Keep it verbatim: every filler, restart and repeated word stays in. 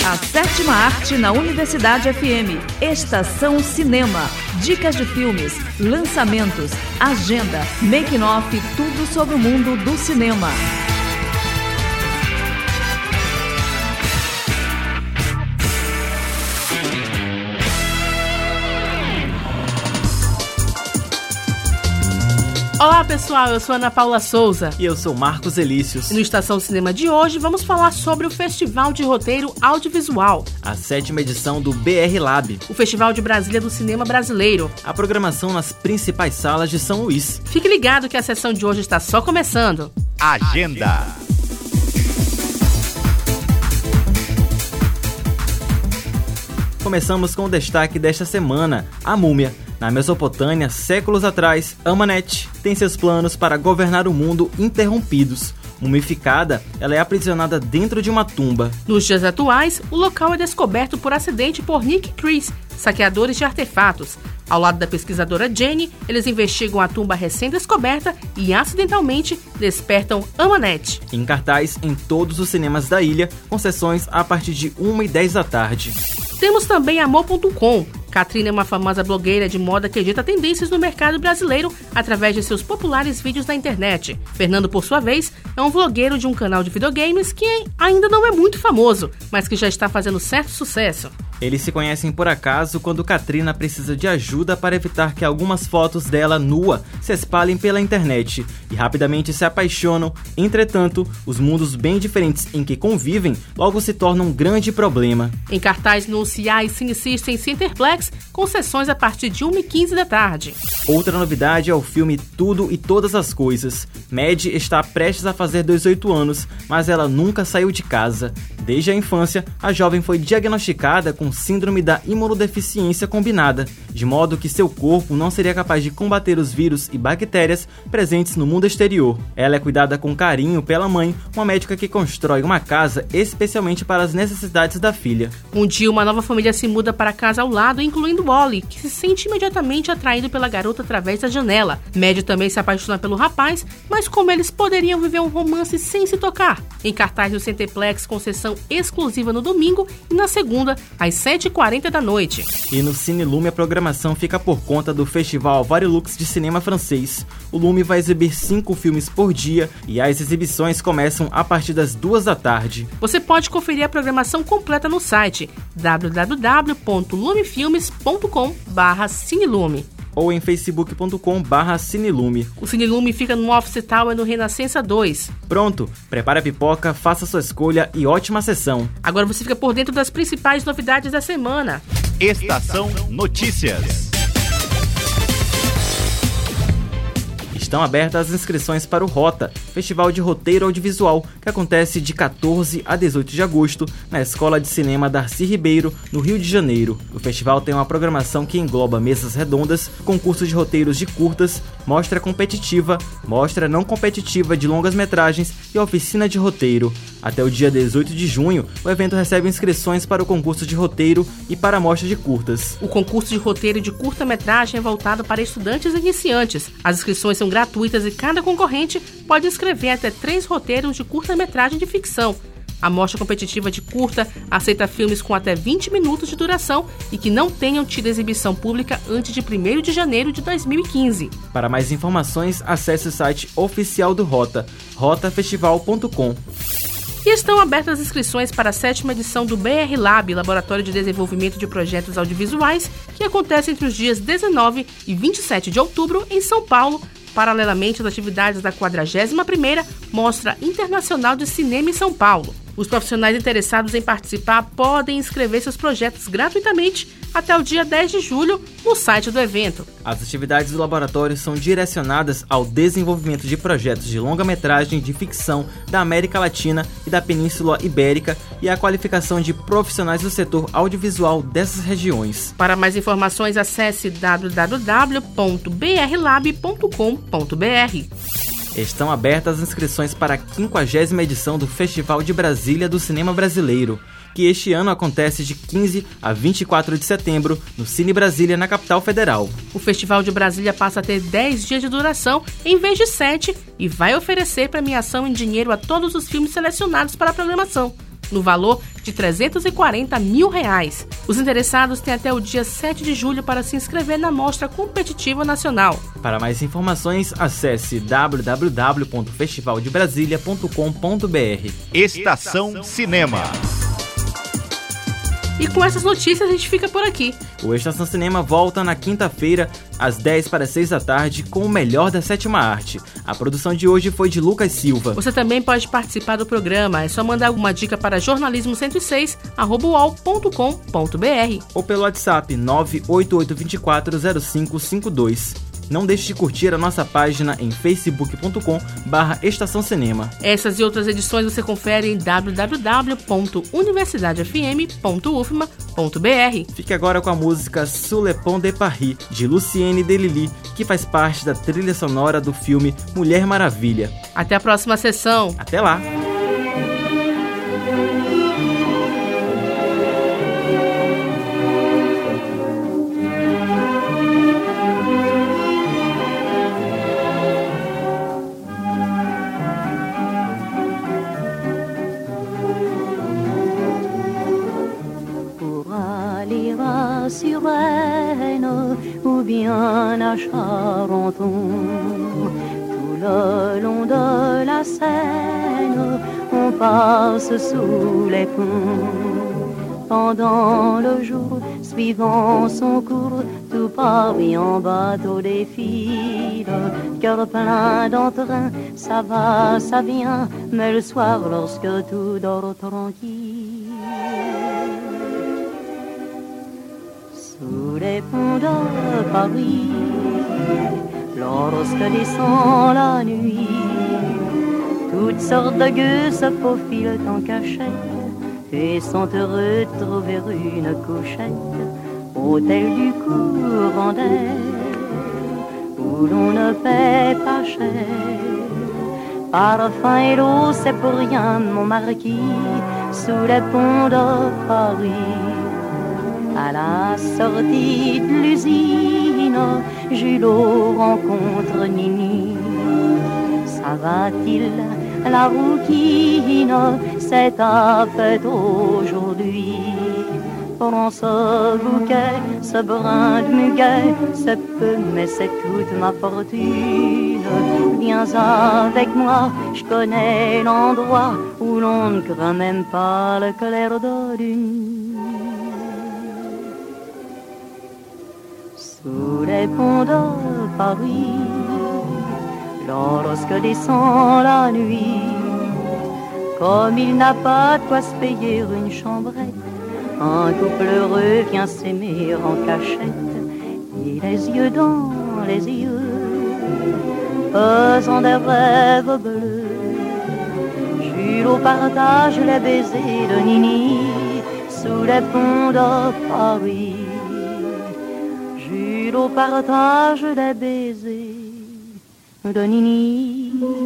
A sétima arte na Universidade F M. Estação Cinema. Dicas de filmes, lançamentos, agenda, making-off, tudo sobre o mundo do cinema. Olá pessoal, eu sou Ana Paula Souza. E eu sou Marcos Elícios. E no Estação Cinema de hoje vamos falar sobre o Festival de Roteiro Audiovisual, a sétima edição do B R Lab, o Festival de Brasília do Cinema Brasileiro. A programação nas principais salas de São Luís. Fique ligado que a sessão de hoje está só começando. Agenda. Começamos com o destaque desta semana, a Múmia. Na Mesopotâmia, séculos atrás, Amunet tem seus planos para governar o mundo interrompidos. Mumificada, ela é aprisionada dentro de uma tumba. Nos dias atuais, o local é descoberto por acidente por Nick Chris, saqueadores de artefatos. Ao lado da pesquisadora Jenny, eles investigam a tumba recém-descoberta e acidentalmente despertam Amunet. Em cartaz em todos os cinemas da ilha, com sessões a partir de uma e dez da tarde. Temos também Amor ponto com. Katrina é uma famosa blogueira de moda que edita tendências no mercado brasileiro através de seus populares vídeos na internet. Fernando, por sua vez, é um vlogueiro de um canal de videogames que ainda não é muito famoso, mas que já está fazendo certo sucesso. Eles se conhecem por acaso quando Katrina precisa de ajuda para evitar que algumas fotos dela nua se espalhem pela internet e rapidamente se apaixonam. Entretanto, os mundos bem diferentes em que convivem logo se tornam um grande problema. Em cartaz no C I Cine System Centerplex, com sessões a partir de uma e quinze da tarde. Outra novidade é o filme Tudo e Todas as Coisas. Mad está prestes a fazer dezoito anos, mas ela nunca saiu de casa. Desde a infância, a jovem foi diagnosticada com síndrome da imunodeficiência combinada, de modo que seu corpo não seria capaz de combater os vírus e bactérias presentes no mundo exterior. Ela é cuidada com carinho pela mãe, uma médica que constrói uma casa especialmente para as necessidades da filha. Um dia, uma nova família se muda para a casa ao lado, incluindo Wally, que se sente imediatamente atraído pela garota através da janela. Mad também se apaixona pelo rapaz, mas como eles poderiam viver um romance sem se tocar? Em cartaz no Centerplex, com sessão exclusiva no domingo e na segunda, às sete e quarenta da noite. E no Cine Lume a programação fica por conta do Festival Varilux de Cinema Francês. O Lume vai exibir cinco filmes por dia e as exibições começam a partir das duas da tarde. Você pode conferir a programação completa no site w w w ponto lumefilmes ponto com barra cinelume ou em facebook ponto com barra cinelume. O Cinelume fica no Office Tower no Renascença dois. Pronto, prepara a pipoca, faça sua escolha e ótima sessão. Agora você fica por dentro das principais novidades da semana. Estação Notícias. Estão abertas as inscrições para o Rota, Festival de Roteiro Audiovisual, que acontece de quatorze a dezoito de agosto na Escola de Cinema Darcy Ribeiro, no Rio de Janeiro. O festival tem uma programação que engloba mesas redondas, concursos de roteiros de curtas, mostra competitiva, mostra não competitiva de longas-metragens e oficina de roteiro. Até o dia dezoito de junho, o evento recebe inscrições para o concurso de roteiro e para a mostra de curtas. O concurso de roteiro de curta-metragem é voltado para estudantes e iniciantes. As inscrições são gratuitas e cada concorrente pode escrever até três roteiros de curta-metragem de ficção. A mostra competitiva de curta aceita filmes com até vinte minutos de duração e que não tenham tido exibição pública antes de primeiro de janeiro de dois mil e quinze. Para mais informações, acesse o site oficial do Rota, rota festival ponto com. E estão abertas as inscrições para a sétima edição do B R Lab, Laboratório de Desenvolvimento de Projetos Audiovisuais, que acontece entre os dias dezenove e vinte e sete de outubro em São Paulo, paralelamente às atividades da quadragésima primeira Mostra Internacional de Cinema em São Paulo. Os profissionais interessados em participar podem inscrever seus projetos gratuitamente até o dia dez de julho no site do evento. As atividades do laboratório são direcionadas ao desenvolvimento de projetos de longa-metragem de ficção da América Latina e da Península Ibérica e a qualificação de profissionais do setor audiovisual dessas regiões. Para mais informações, acesse w w w ponto b r lab ponto com ponto b r. Estão abertas as inscrições para a quinquagésima edição do Festival de Brasília do Cinema Brasileiro, que este ano acontece de quinze a vinte e quatro de setembro no Cine Brasília, na capital federal. O Festival de Brasília passa a ter dez dias de duração em vez de sete e vai oferecer premiação em dinheiro a todos os filmes selecionados para a programação. No valor, de trezentos e quarenta mil reais. Os interessados têm até o dia sete de julho para se inscrever na Mostra Competitiva Nacional. Para mais informações, acesse w w w ponto festival de brasilia ponto com ponto b r. Estação Cinema. E com essas notícias a gente fica por aqui. O Estação Cinema volta na quinta-feira, às dez para as seis da tarde, com o melhor da sétima arte. A produção de hoje foi de Lucas Silva. Você também pode participar do programa, é só mandar alguma dica para jornalismo cento e seis arroba u o l ponto com ponto b r ou pelo WhatsApp nove oito oito dois quatro zero cinco cinco dois. Não deixe de curtir a nossa página em facebook ponto com barra Estação Cinema. Essas e outras edições você confere em w w w ponto universidade f m ponto u f m a ponto b r. Fique agora com a música Sous les ponts de Paris, de Lucienne Delilly, que faz parte da trilha sonora do filme Mulher Maravilha. Até a próxima sessão. Até lá! Sur Rennes ou bien à Charenton, tout le long de la Seine, on passe sous les ponts. Pendant le jour, suivant son cours, tout Paris en bateau défile, cœur plein d'entrain, ça va, ça vient, mais le soir lorsque tout dort tranquille, sous les ponts de Paris, lorsque descend la nuit, toutes sortes de gueux se faufilent en cachette et sont heureux de trouver une couchette, hôtel du courant d'air, où l'on ne paie pas cher. Parfum et l'eau, c'est pour rien, mon marquis, sous les ponts de Paris. À la sortie de l'usine, Julot rencontre Nini. Ça va-t-il, la rouquine, c'est ta fête aujourd'hui. Prends ce bouquet, ce brin de muguet, c'est peu mais c'est toute ma fortune. Viens avec moi, je connais l'endroit où l'on ne craint même pas le clair de lune. Sous les ponts de Paris, lorsque descend la nuit, comme il n'a pas de quoi se payer une chambrette, un couple heureux vient s'aimer en cachette, et les yeux dans les yeux, faisant des rêves bleus. Julot partage les baisers de Nini sous les ponts de Paris. Julot partage les baisers de Nini